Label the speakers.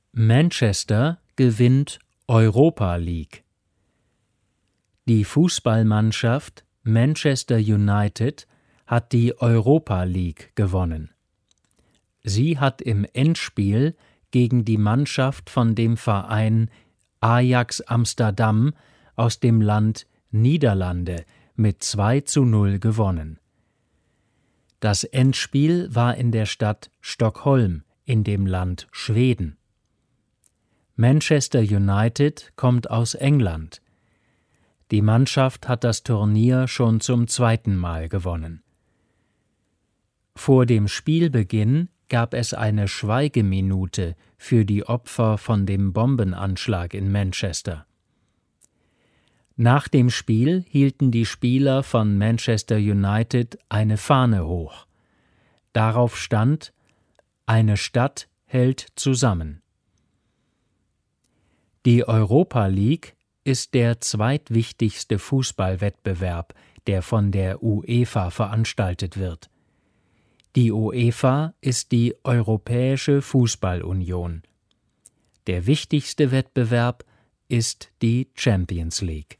Speaker 1: Manchester gewinnt Europa League. Die Fußballmannschaft Manchester United hat die Europa League gewonnen. Sie hat im Endspiel gegen die Mannschaft von dem Verein Ajax Amsterdam aus dem Land Niederlande mit 2:0 gewonnen. Das Endspiel war in der Stadt Stockholm in dem Land Schweden. Manchester United kommt aus England. Die Mannschaft hat das Turnier schon zum 2. Mal gewonnen. Vor dem Spielbeginn gab es eine Schweigeminute für die Opfer von dem Bombenanschlag in Manchester. Nach dem Spiel hielten die Spieler von Manchester United eine Fahne hoch. Darauf stand: Eine Stadt hält zusammen. Die Europa League ist der zweitwichtigste Fußballwettbewerb, der von der UEFA veranstaltet wird. Die UEFA ist die Europäische Fußballunion. Der wichtigste Wettbewerb ist die Champions League.